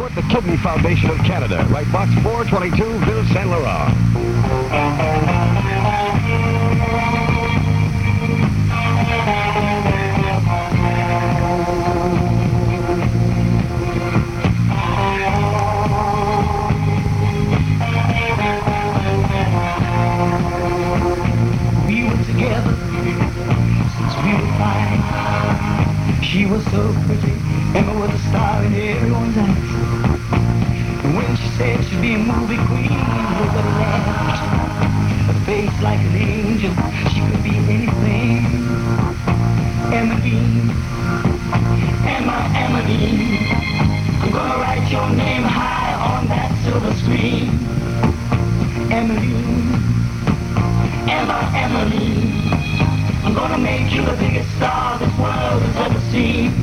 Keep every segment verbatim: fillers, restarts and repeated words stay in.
support the Kidney Foundation of Canada. Write Box four twenty-two, Ville Saint Laurent. We were together since we were five. She was so pretty, Emma was a star in everyone's eyes. And when she said she'd be a movie queen, nobody laughed. A face like an angel, she could be anything. Emmeline, Emma, Emmeline, I'm gonna write your name high on that silver screen. Emmeline, Emma, Emmeline, I'm gonna make you the biggest star this world has ever seen.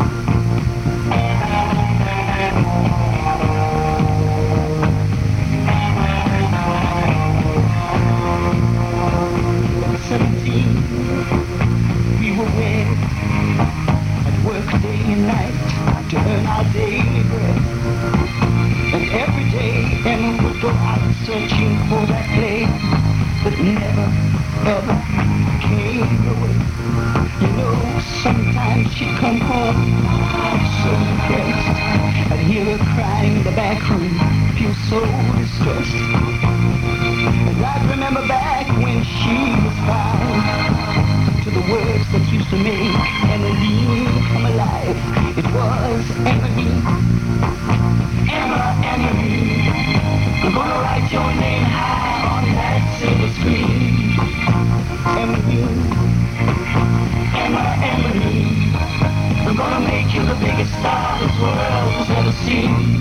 Seventeen, we were wed, at work day and night to earn our daily bread. And every day Emma would go out searching for that place that never, ever came her way. You know, sometimes she'd come home so depressed. I'd hear her crying in the back room, feel so distressed. And I'd remember back when she was fine, to the words that used to make Emmeline come alive. It was Emmeline, Emma, Emmeline, I'm gonna write your name high on that silver screen. Emmeline, Emma, Emmeline, I'm gonna make you the biggest star this world has ever seen.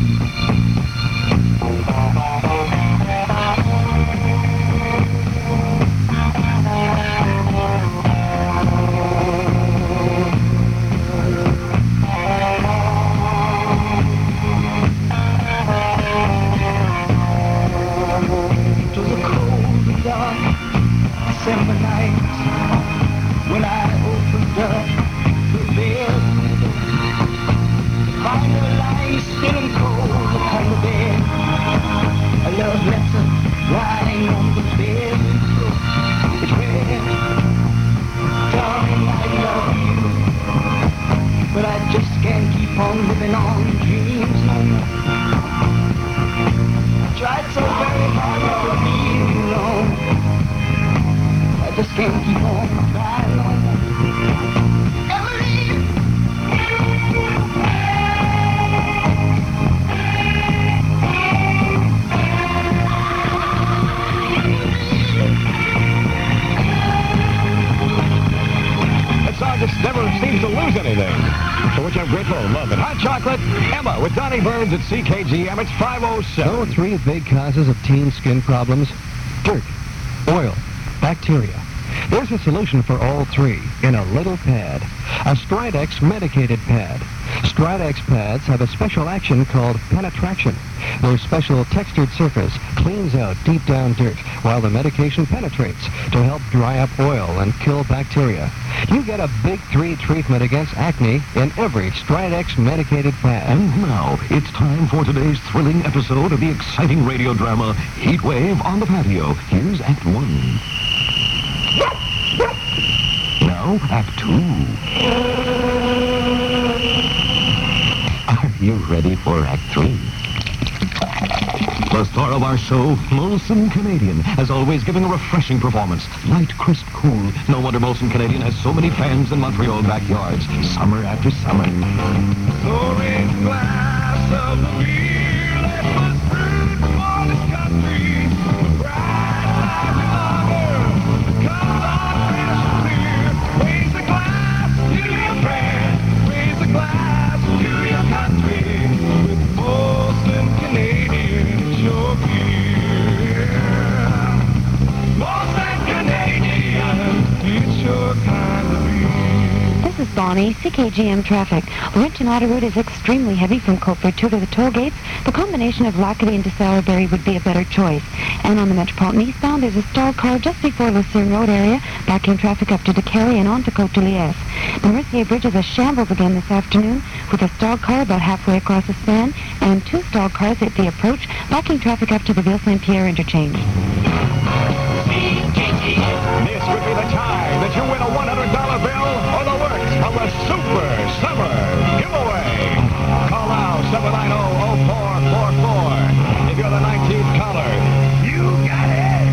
It was a cold and dark December night when I opened up the bed window to find her lying still and cold upon the bed. A love letter lying on the bed window. It read, darling, I love you, but I just can't keep on living on dreams no more. I tried so very hard not to leave you alone. I just can't keep on crying no more. Emmeline! That song just never seems to lose anything, for which I'm grateful and love it. Hot Chocolate, Emma, with Donnie Burns at C K G M. It's five oh seven. So three big causes of teen skin problems: dirt, oil, bacteria. There's a solution for all three in a little pad. A Stridex medicated pad. Stridex pads have a special action called penetration. Their special textured surface cleans out deep down dirt while the medication penetrates to help dry up oil and kill bacteria. You get a big three treatment against acne in every Stridex medicated pad. And now, it's time for today's thrilling episode of the exciting radio drama Heat Wave on the Patio. Here's Act One. Now, Act Two. Are you ready for Act Three? The star of our show, Molson Canadian, as always giving a refreshing performance. Light, crisp, cool. No wonder Molson Canadian has so many fans in Montreal backyards, summer after summer. Orange glass of the beer that was brewed for this country. Bright lager, comes on fresh and clear. Raise a glass to your friend. Raise a glass to your country. With Molson Canadian, it's your beer. Molson Canadian, it's your kind of beer. This is Dawn Pawnee, C K G M traffic. Laurentian Auto Road is extremely heavy from Colford to the toll gates. The combination of Lackaby and DeSalleberry would be a better choice. And on the Metropolitan eastbound, there's a stalled car just before Lucerne Road area, backing traffic up to DeKalb and on to Côte-de-Liesse. The Mercier Bridge is a shambles again this afternoon, with a stalled car about halfway across the span, and two stalled cars at the approach, backing traffic up to the Ville-Saint-Pierre interchange. This would be the time that you win a one hundred dollar bill or the works from the Super Summer Giveaway. Call now, seven nine zero, zero four four four. If you're the nineteenth caller, you got it.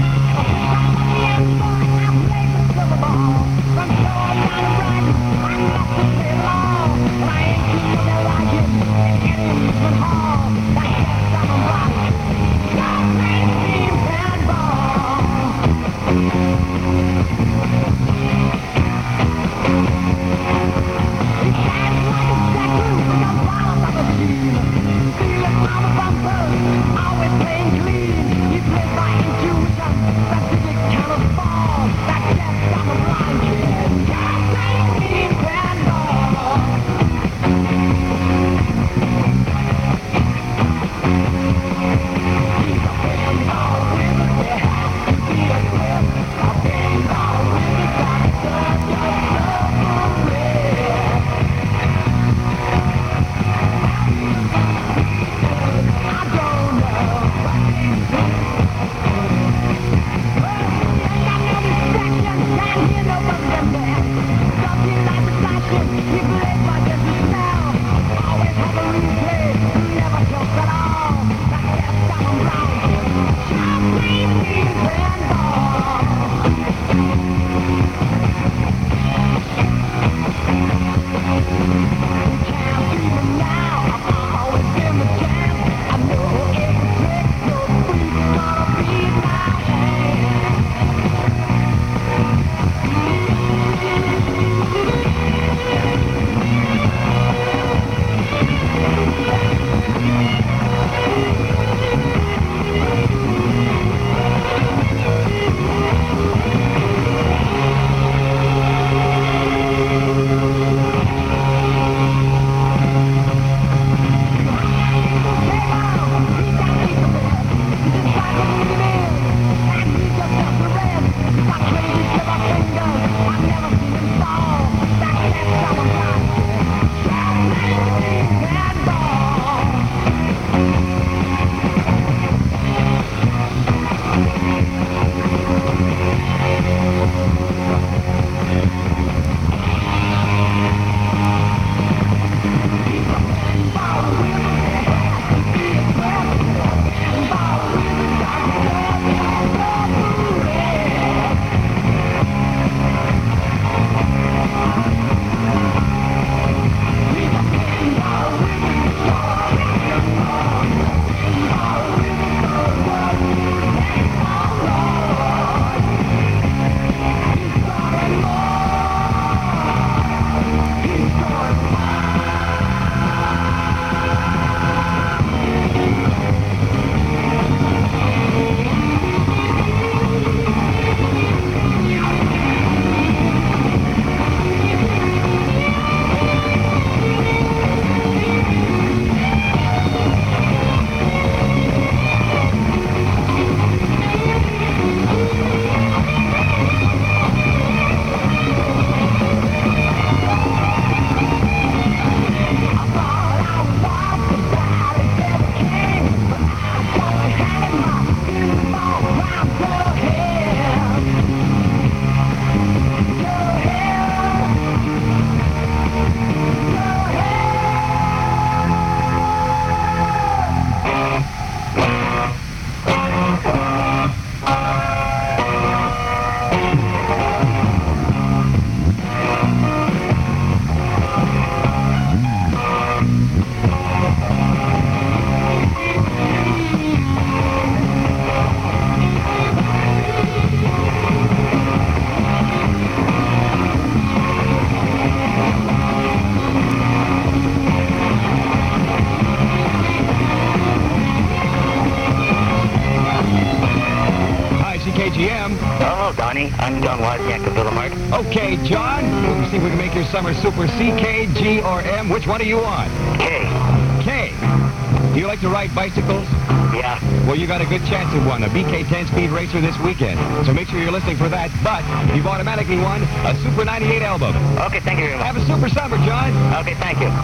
K G M. Hello. Hello, Donnie. I'm John Wozniak of Willamart. Okay, John. We'll see if we can make your summer super C, K, G, or M. Which one do you want? K. K. Do you like to ride bicycles? Yeah. Well, you got a good chance at one, a B K ten-speed racer this weekend. So make sure you're listening for that. But you've automatically won a Super ninety-eight album. Okay, thank you very much. Have a super summer, John. Okay, thank you.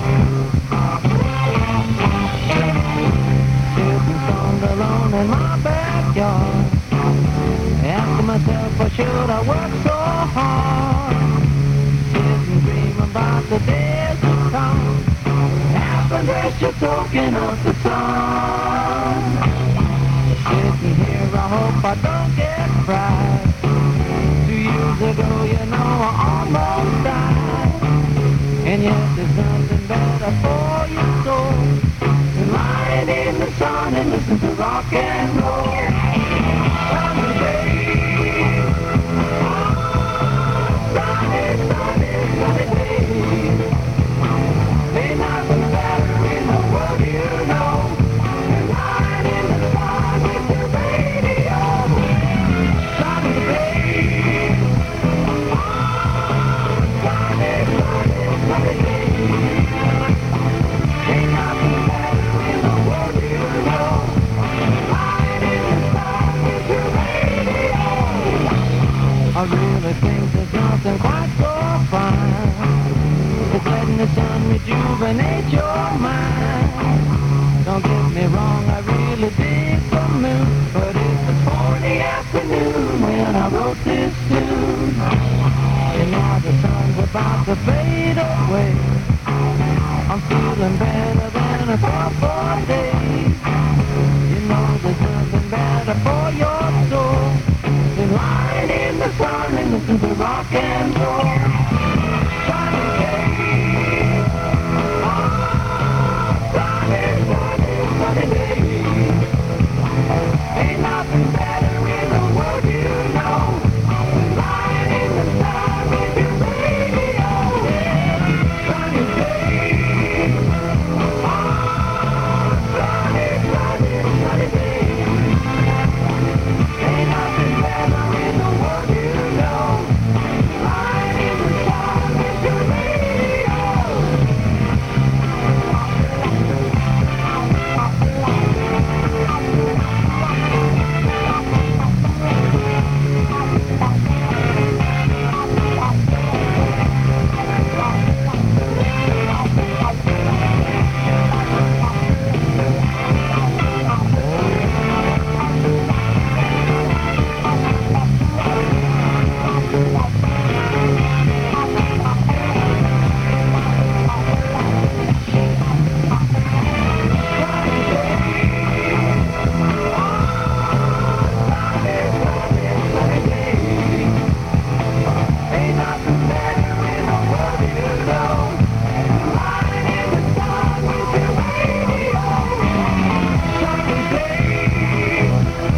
Sitting stoned alone in my backyard, asking myself, why should I work so hard? Sit and dream about the days to come, half a dress just soaking up the sun. Sitting here, I hope I don't get fried. Two years ago, you know, I almost died. And yet there's nothing better for your soul than lying in the sun and listen to rock and roll. Sunny day, sunny, sunny, sunny day. Ain't nothing better in the world, you know, than lying in the sun with your radio. Sunny day, sunny, sunny, sunny day. Ain't nothing better in the world, you know, lying in the sun with your radio. I really think there's nothing quite so fine as letting the sun rejuvenate your mind. Don't get me wrong, I really dig the moon, but it was four in the afternoon when I wrote this tune. And now the sun's about to fade away. I'm feeling better than I thought for days. You know there's nothing better for your soul than lying in the sun and listen to rock and roll. Sunny day, oh, sunny, sunny, sunny day. Ain't nothing better in the world, you know, than lying in the sun with your radio. Sunny day, oh, sunny, sunny, sunny day. Ain't nothing better in the world, you know, lying in the sun with your radio. Ain't nothing better in the world, you know, lying in the sun with your radio. Sunny day,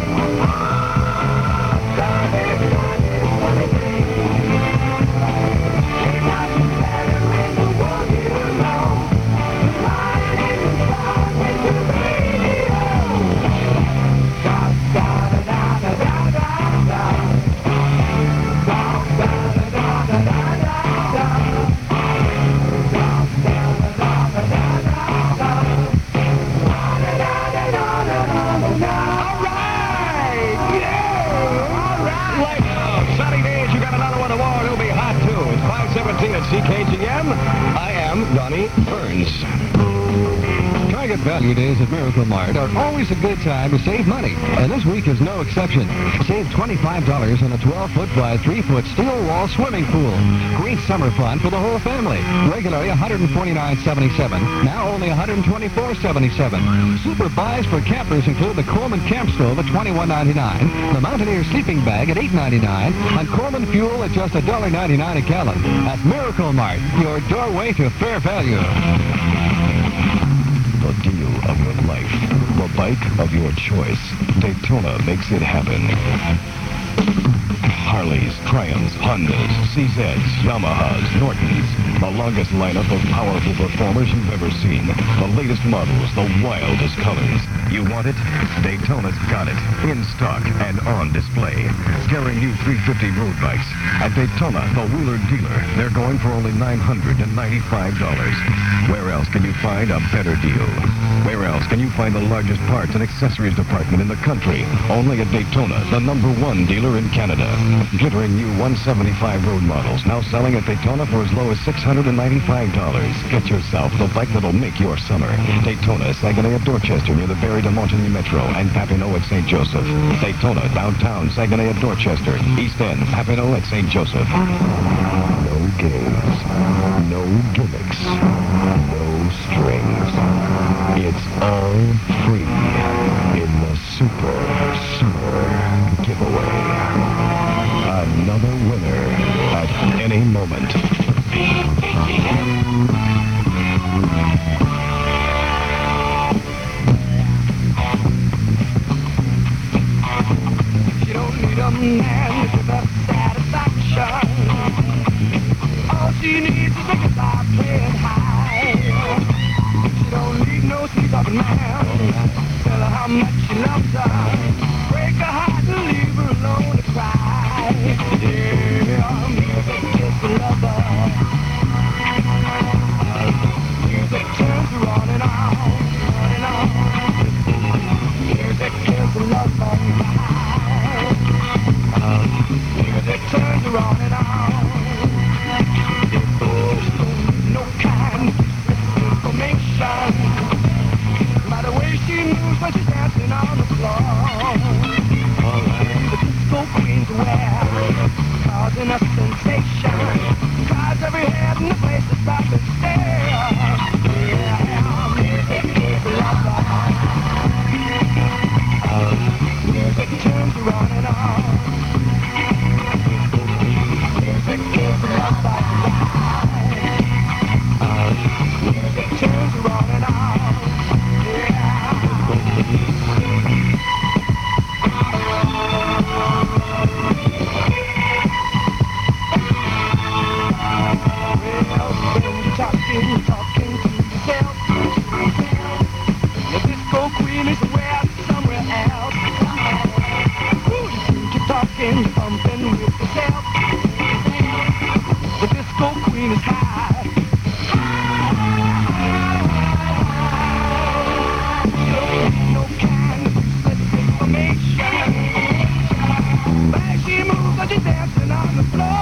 oh, sunny, sunny, sunny day. Ain't nothing better in the world, you know, lying in the sun with your radio. Da da da da da da da da. Sunny days, you got another one tomorrow. It'll be hot, too. It's five seventeen at C K G M. I am Donnie Burns. Target Value Days at Miracle Mart are always a good time to save money, and this week is no exception. Save twenty-five dollars on a twelve-foot by three-foot steel wall swimming pool. Great summer fun for the whole family. Regularly one hundred forty-nine dollars and seventy-seven cents, now only one hundred twenty-four dollars and seventy-seven cents. Super buys for campers include the Coleman Camp Stove at twenty-one ninety-nine, the Mountaineer Sleeping Bag at eight ninety-nine, and Coleman Fuel at just one dollar ninety-nine a gallon. At Miracle Mart, your doorway to fair value. The deal of your life. The bike of your choice. Daytona makes it happen. Harleys, Triumphs, Hondas, C Zs, Yamahas, Nortons. The longest lineup of powerful performers you've ever seen. The latest models, the wildest colors. You want it? Daytona's got it. In stock and on display. Carrying you three fifty road bikes. At Daytona, the Wheeler dealer, they're going for only nine hundred ninety-five dollars. Where else can you find a better deal? Where else can you find the largest parts and accessories department in the country? Only at Daytona, the number one dealer in Canada. Glittering new one seventy-five road models, now selling at Daytona for as low as six hundred ninety-five dollars. Get yourself the bike that'll make your summer. Daytona, Saguenay at Dorchester near the Barrie de Montagny Metro, and Papineau at Saint Joseph. Daytona, downtown, Saguenay at Dorchester. East End, Papineau at Saint Joseph. No games, no gimmicks, no strings. It's all free in the Super Summer Giveaway. Another winner at any moment. You don't need a man to give her satisfaction. All she needs is a guitar playing high. She don't need no sweet-talking man. Tell her how much she loves her. Break her heart and leave her alone to cry. Yeah, music is the lover. Music turns her on and on, on and on. Music is the lover. Music turns her on and on. Oh, she don't need no kind of information. By the way she moves when she's dancing on the floor. The disco queen's aware, causing a sensation. Drives every head in the place to stop and stare. Yeah, music is a lover. Music turns her on and on. Music is a lover. Music turns her on and on. Talking, talking to yourself. The disco queen is aware somewhere else. Ooh, you keep talking, pumping with yourself. The disco queen is high. You don't need no kind of useless information. But she moves like she's dancing on the floor.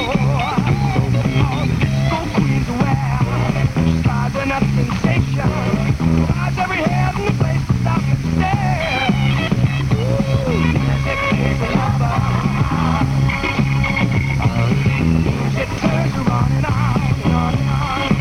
A sensation. Drives every head in the place to stop and stare. Ooh, music is a lover. Music turns her on and on and on and on.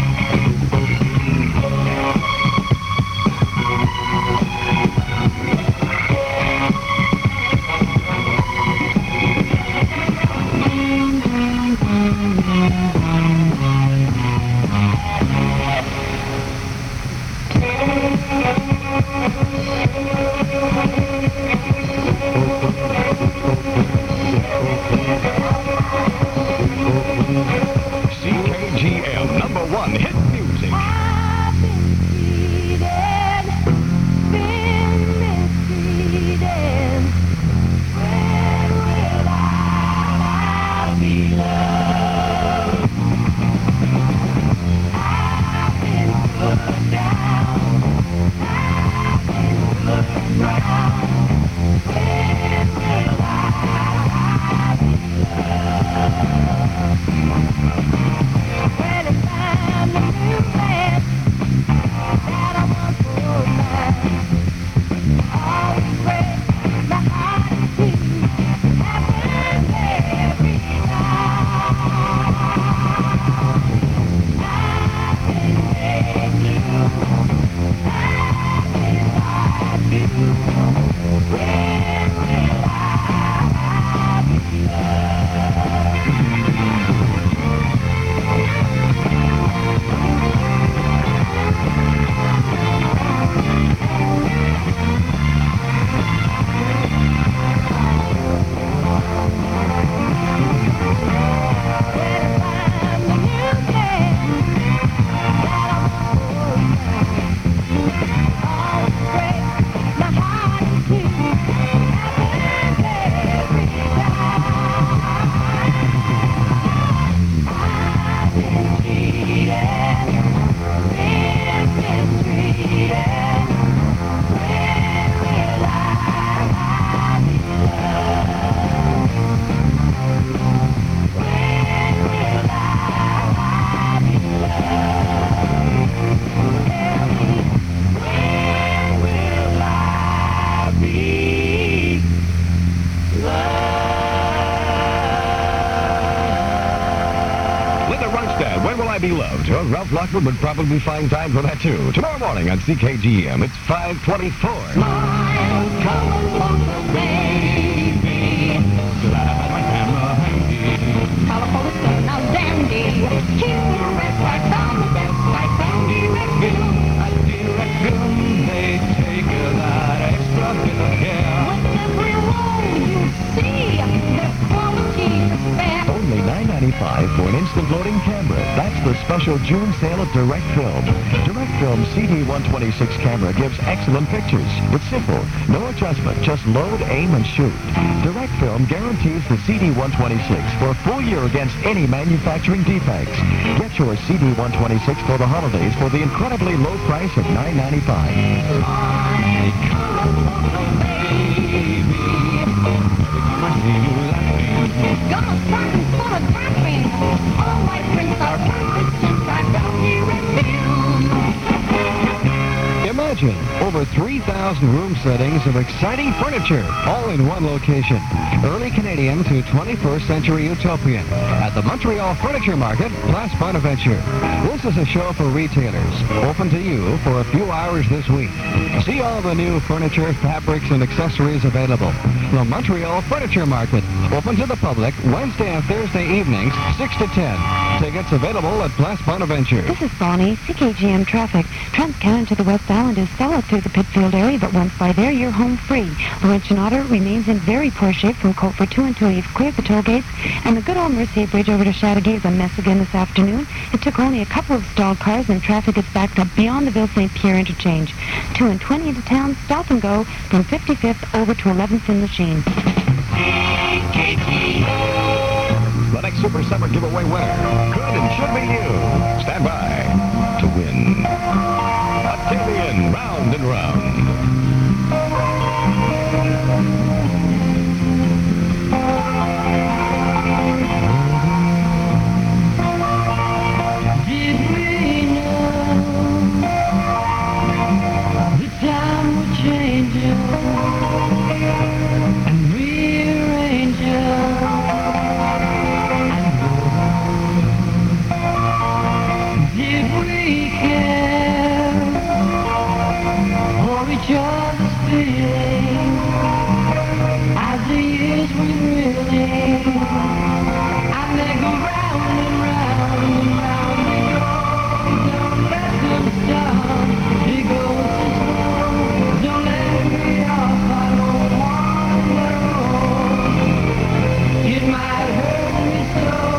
C K G M, number one hit music. I've been cheated, been mistreated. When will I be loved? I've been put down, I've been looked around. When will I be loved? When it's time to move man that I want for mine, always break my heart in two. Happens every time. I've been made new. I've been lied to. When will I be loved? Be Loved. Well, Ralph Lockwood would probably find time for that, too. Tomorrow morning on C K G M, it's five twenty-four. Smile, colorful baby. Slide my camera handy. Colorful sun, now dandy. Humorous like some best, like some direct film. A direct film, they take that extra bit of care. With every roll you see, there's quality to spare. Only nine ninety-five for an instant loading camera. That's the special June sale of Direct Film. Direct Film C D one twenty-six camera gives excellent pictures. It's simple. No adjustment. Just load, aim, and shoot. Direct Film guarantees the C D one twenty-six for a full year against any manufacturing defects. Get your C D one twenty-six for the holidays for the incredibly low price of nine ninety-five. Gonna start photographing. All my prints are perfect since I've got you in film. Imagine over three thousand room settings of exciting furniture, all in one location. Early Canadian to twenty-first century utopian at the Montreal Furniture Market, Place Bonaventure. This is a show for retailers, open to you for a few hours this week. See all the new furniture, fabrics, and accessories available. The Montreal Furniture Market, open to the public Wednesday and Thursday evenings, six to ten. Tickets available at Place Bonaventure. This is Bonnie, C K G M Traffic. Trans-Canada to the West Island is solid through the Pitfield area, but once by there, you're home free. Laurentian Otter remains in very poor shape from Coatford two until you've cleared the toll gates, and the good old Mercier Bridge over to Chateauguay is a mess again this afternoon. It took only a couple of stalled cars, and traffic is backed up beyond the Ville-Saint Pierre interchange. two and twenty into town, stop and go from fifty-fifth over to eleventh in Lachine. The next Super Summer giveaway winner could and should be you. Stand by to win. Octavian, round and round. Did we know the time would change you and rearrange you? Did we care for each other's feelings as the years went reeling? And they go round and round and round they go. Don't let them stop. It goes so slow. Don't let me off. I don't want to know. It might hurt me so.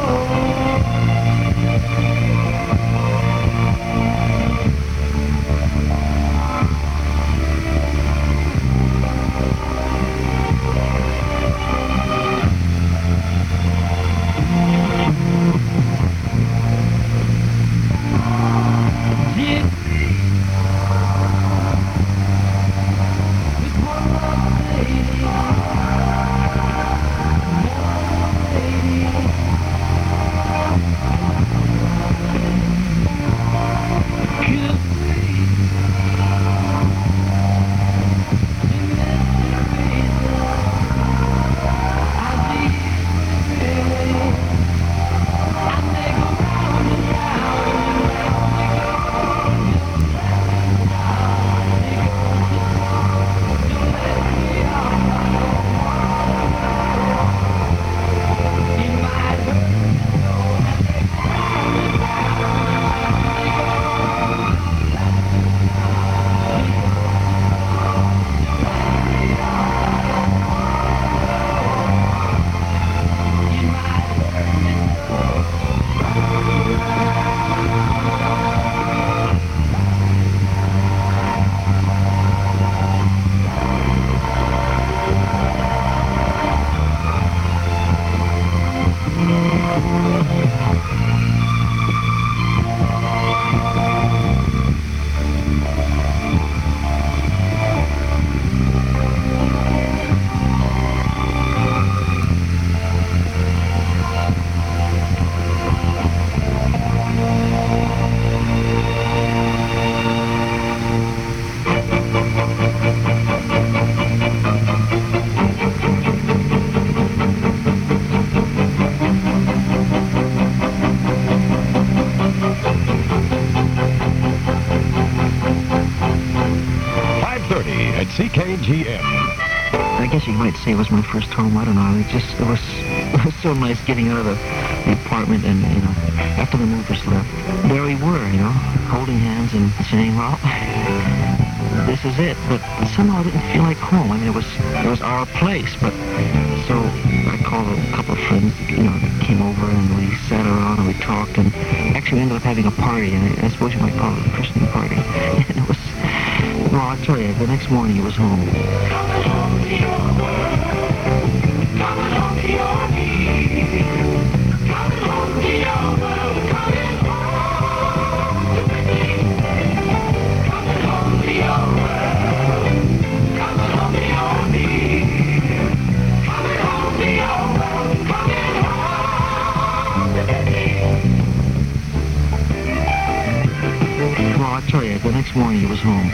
thirty at C K G M. I guess you might say it was my first home. I don't know. It just it was it was so nice getting out of the, the apartment and you know after the movers left. There we were, you know, holding hands and saying, well, this is it. But somehow I didn't feel like home. I mean, it was it was our place. But so I called a couple of friends, you know, that came over and we sat around and we talked and actually we ended up having a party. And I, I suppose you might call it a christening party. And it was. Well, I'll tell you, the next morning he was home. Coming home to your world. Coming home to your knees. Coming home to your world. Coming home to me. Coming home to your world. Coming home to your knees. Coming home to your world. Coming home to me. Well, I'll tell you, the next morning he was home.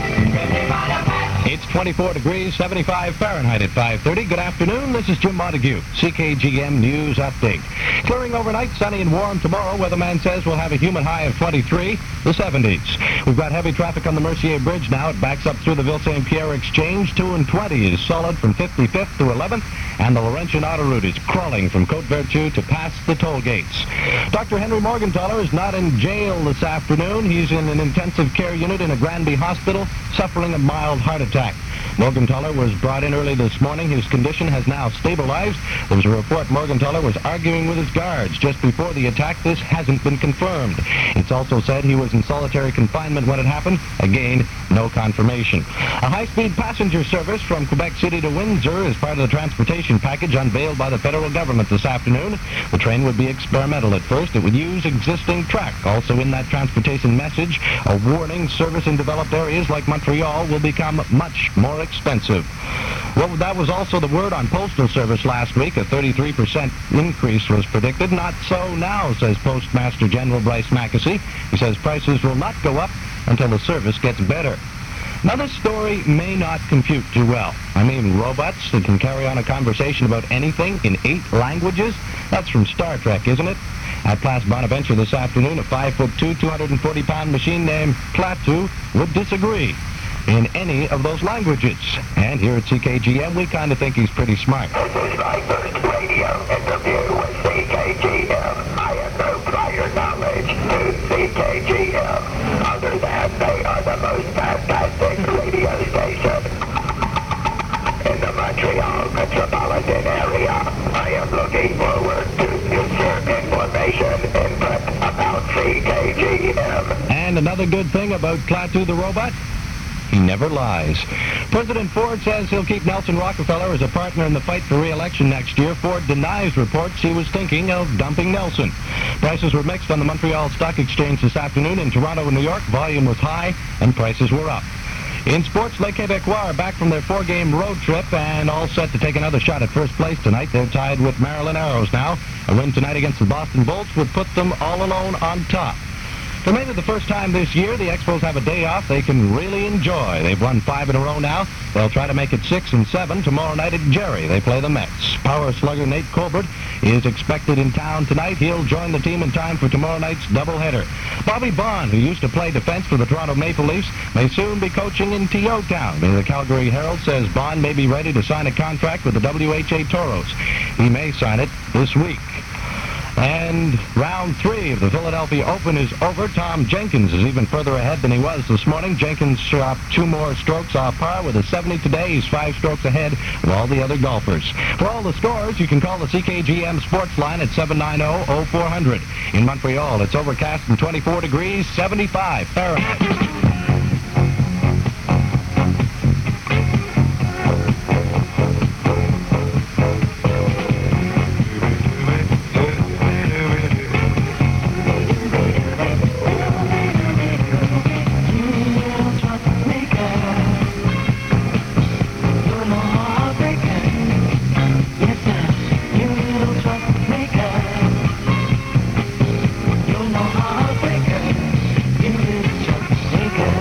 It's twenty-four degrees, seventy-five Fahrenheit at five thirty. Good afternoon. This is Jim Montague, C K G M News Update. Clearing overnight, sunny and warm tomorrow. Weatherman says we'll have a humid high of twenty-three, the seventies. We've got heavy traffic on the Mercier Bridge now. It backs up through the Ville-Saint Pierre Exchange. two and twenty is solid from fifty-fifth to eleventh. And the Laurentian Auto Route is crawling from Côte Vertu to past the toll gates. Doctor Henry Morgenthaler is not in jail this afternoon. He's in an intensive care unit in a Granby hospital, suffering a mild heart attack. Morgenthaler was brought in early this morning. His condition has now stabilized. There's a report Morgenthaler was arguing with his guards just before the attack. This hasn't been confirmed. It's also said he was in solitary confinement when it happened. Again, no confirmation. A high-speed passenger service from Quebec City to Windsor is part of the transportation package unveiled by the federal government this afternoon. The train would be experimental at first. It would use existing track. Also in that transportation message, a warning: service in developed areas like Montreal will become much more expensive. Well, that was also the word on Postal Service last week. A thirty-three percent increase was predicted. Not so now, says Postmaster General Bryce Mackesy. He says prices will not go up until the service gets better. Now, this story may not compute too well. I mean, robots that can carry on a conversation about anything in eight languages? That's from Star Trek, isn't it? At Place Bonaventure this afternoon, a five foot two, two hundred forty pound machine named Klaatu would disagree in any of those languages. And here at C K G M, we kind of think he's pretty smart. This is my first radio interview with C K G M. I have no prior knowledge to C K G M, other than they are the most fantastic radio station in the Montreal metropolitan area. I am looking forward to future information input about C K G M. And another good thing about Klaatu the robot? He never lies. President Ford says he'll keep Nelson Rockefeller as a partner in the fight for re-election next year. Ford denies reports he was thinking of dumping Nelson. Prices were mixed on the Montreal Stock Exchange this afternoon. In Toronto and New York, volume was high and prices were up. In sports, Les Québécois are back from their four-game road trip and all set to take another shot at first place tonight. They're tied with Maryland Arrows now. A win tonight against the Boston Bolts would put them all alone on top. For maybe the first time this year, the Expos have a day off they can really enjoy. They've won five in a row now. They'll try to make it six and seven tomorrow night at Jerry. They play the Mets. Power slugger Nate Colbert is expected in town tonight. He'll join the team in time for tomorrow night's doubleheader. Bobby Bond, who used to play defense for the Toronto Maple Leafs, may soon be coaching in T O Town. The Calgary Herald says Bond may be ready to sign a contract with the W H A Toros. He may sign it this week. And round three of the Philadelphia Open is over. Tom Jenkins is even further ahead than he was this morning. Jenkins dropped two more strokes off par with a seventy today. He's five strokes ahead of all the other golfers. For all the scores, you can call the C K G M Sports Line at seven nine zero, zero four zero zero. In Montreal, it's overcast and twenty-four degrees, seventy-five Fahrenheit. You're no heartbreaker, you little truck maker.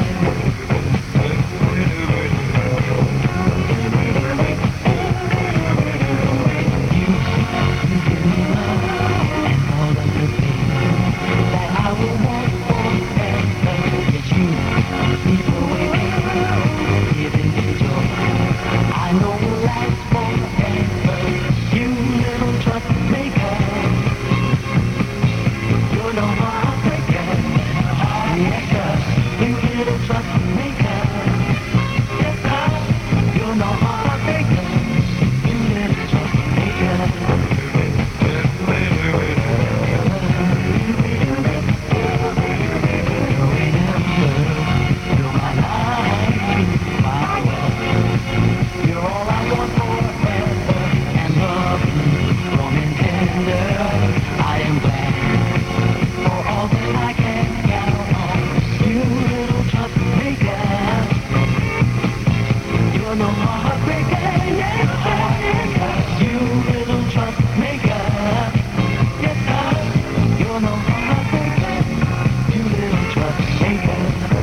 no heartbreaker, yes, sir. You little troublemaker, yes, sir. You're no heartbreaker, you little troublemaker.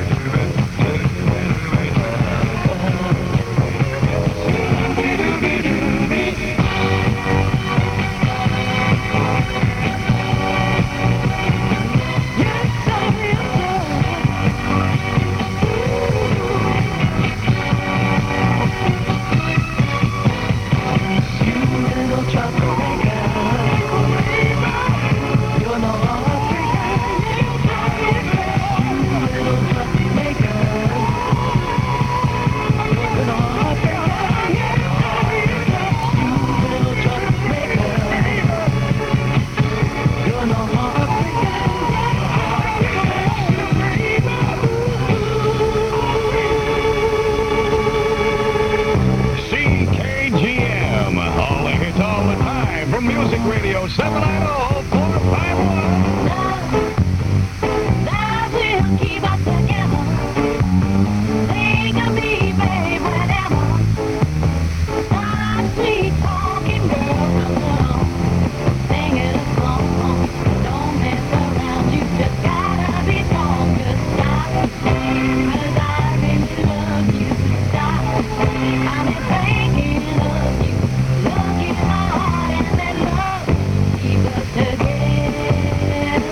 C K G M, all the hits all the time from Music Radio seven nine zero four five one. That will keep us together. Think of me, babe, whenever. I'm sweet talking girl. Singing a song. Don't mess around. You just gotta be strong. Just stop. 'Cause I really love you. Stop. I'm just thinking of you. Look in my heart and let love keep us together.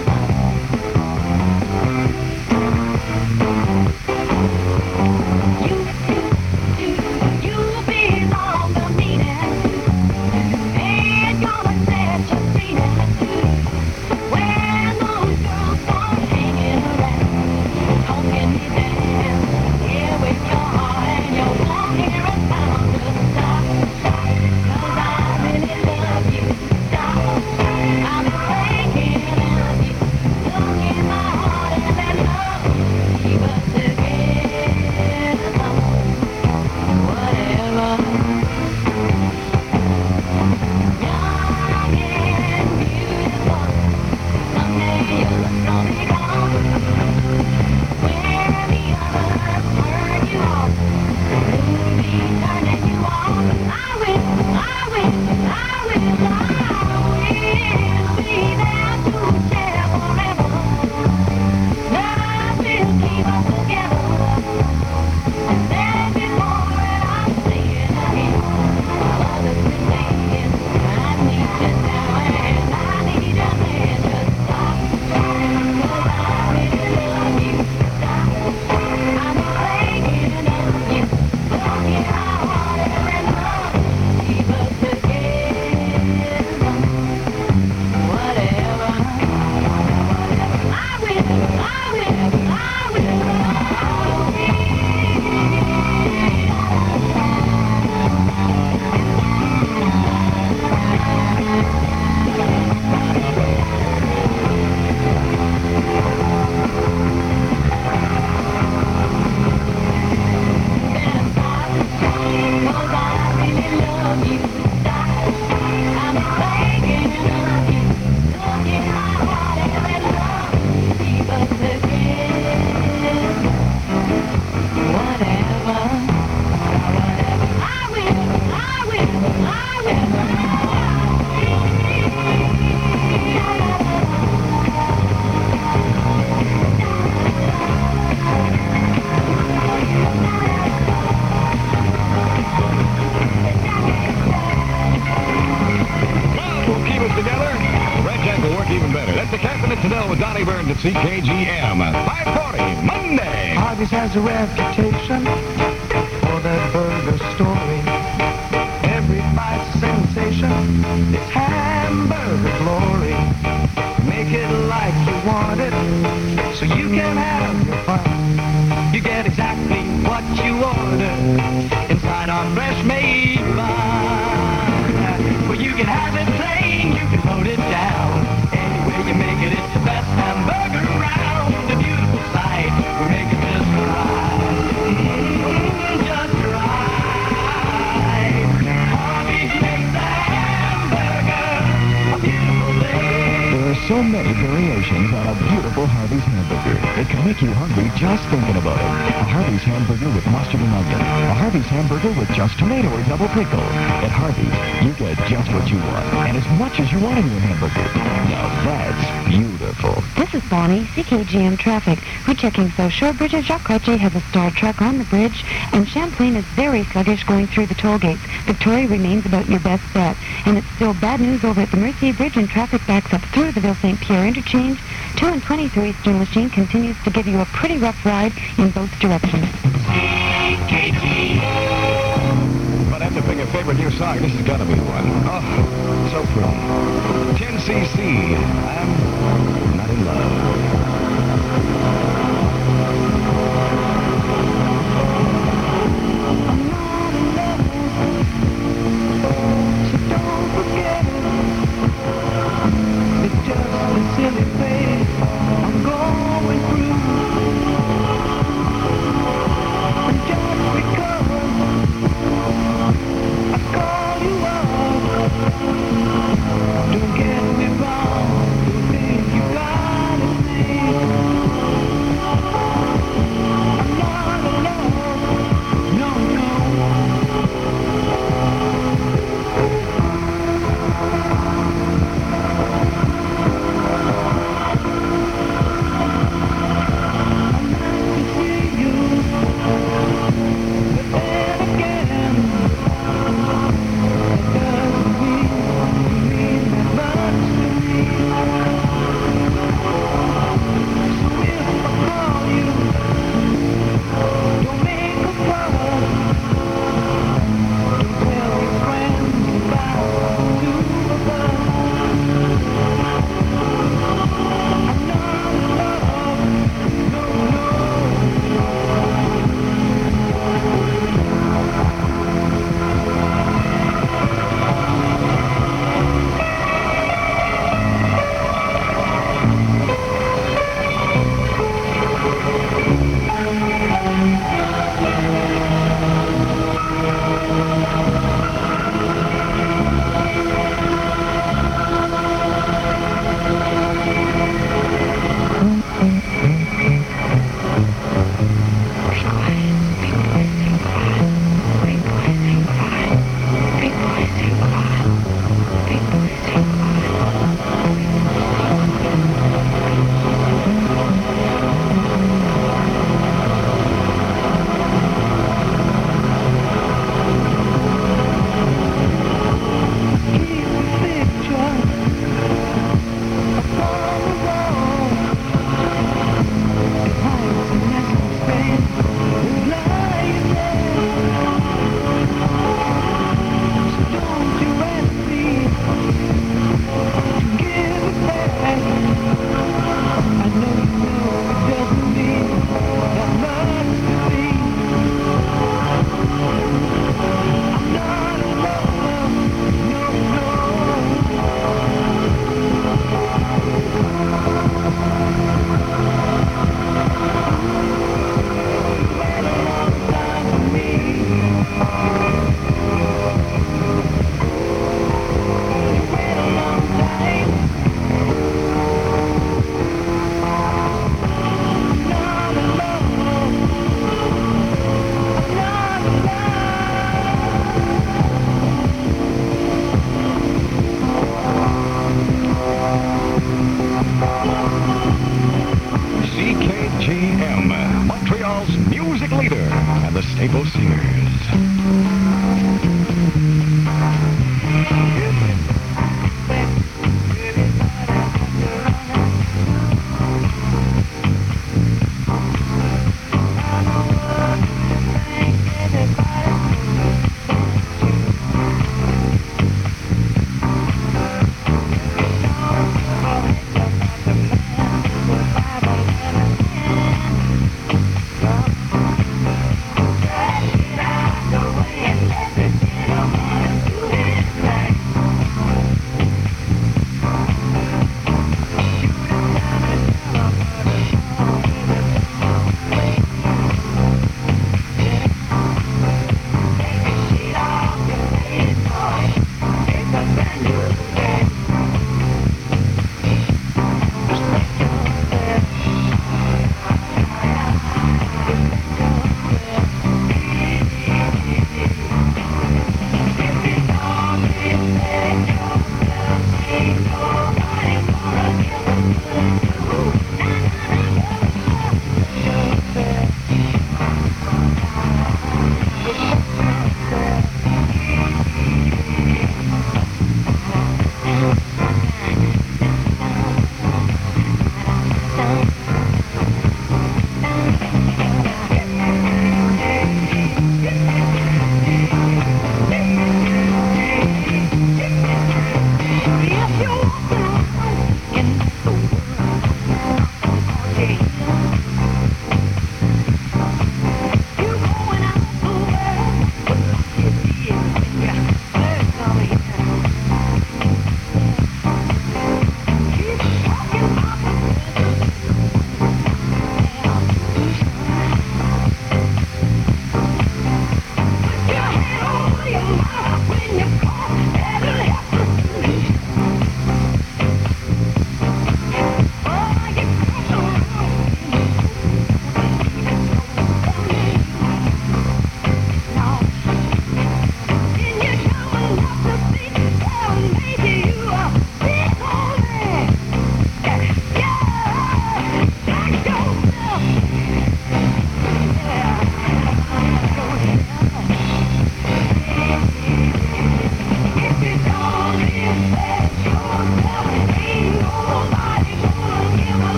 You, you, you, you belong to me now. Ain't gonna set you free now. When those girls start hanging around, talking me down, here with your heart and your long hair and pound, just stop, stop, 'cause I really love you. Stop, I'm thinking of you. Look in my heart and let love keep us together. Whatever. Young and beautiful. Someday you'll be gone. When the others turn you off, you'll be turning you on. I will, I will, I will, I will be there to share forever. Love will keep us together. I said before and I'm saying again. Others been saying I need you now and I need your hand. Just stop, 'cause I really love you. Stop, I'm thinking of you. Look in my heart and let love keep us together. Whatever, I will, I will, I will, I will. Love will keep us together. Red Jack will work even better. That's the Captain at Tadell with Donnie Burns at C K G M. five forty, Monday. Harvey's has a reputation for that burger story. Every bite's a sensation. It's hamburger glory. Make it like you want it, so you can have your fun. You get exactly what you order inside our fresh-made bun. Well, you can have it plain, you can load it down. Any way you make it, it's the best hamburger around. A beautiful sight, we make it just right. Mm, just right. Harvey's makes the hamburger a beautiful thing. There are so so many variations on a beautiful Harvey's hamburger. It can make you hungry just thinking about it. A Harvey's hamburger with mustard and onion. A Harvey's hamburger with just tomato or double pickle. At Harvey's, you get just what you want, and as much as you want in your hamburger. Now that's beautiful. This is Bonnie, C K G M Traffic. We're checking South Shore Bridge. Jacques Cartier has a stalled truck on the bridge, and Champlain is very sluggish going through the toll gates. Victoria remains about your best bet, and it's still bad news over at the Mercier Bridge, and traffic backs up through the Ville Saint Pierre interchange. two and twenty-three Eastern Machine continues to give you a pretty rough ride in both directions. But after picking a favorite new song, this has got to be one. Oh, so pretty. ten C C. I'm not in love. Staple Singers.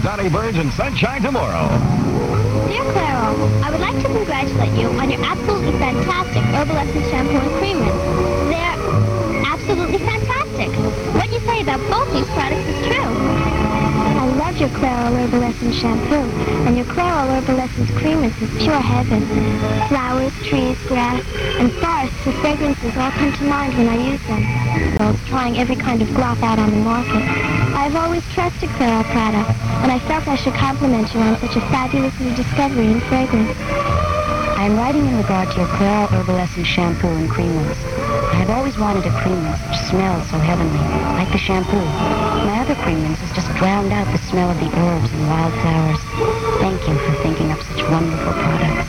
with Donnie Burns and Sunshine tomorrow. Dear Claro, I would like to congratulate you on your absolutely fantastic Herbal Essence shampoo and cream rinse. They're absolutely fantastic. What you say about both these products is true. I love your Clairol Herbal Essence shampoo, and your Clairol Herbal Essence cream rinse is pure heaven. Flowers, trees, grass, and forests with fragrances all come to mind when I use them. I was trying every kind of glop out on the market. I have always trusted Clairol products, and I felt I should compliment you on such a fabulous new discovery in fragrance. I am writing in regard to your Clairol Herbal Essence shampoo and cream rinse. I have always wanted a cream rinse which smells so heavenly, like the shampoo. My other cream rinse has just drowned out the smell of the herbs and wildflowers. Thank you for thinking up such wonderful products.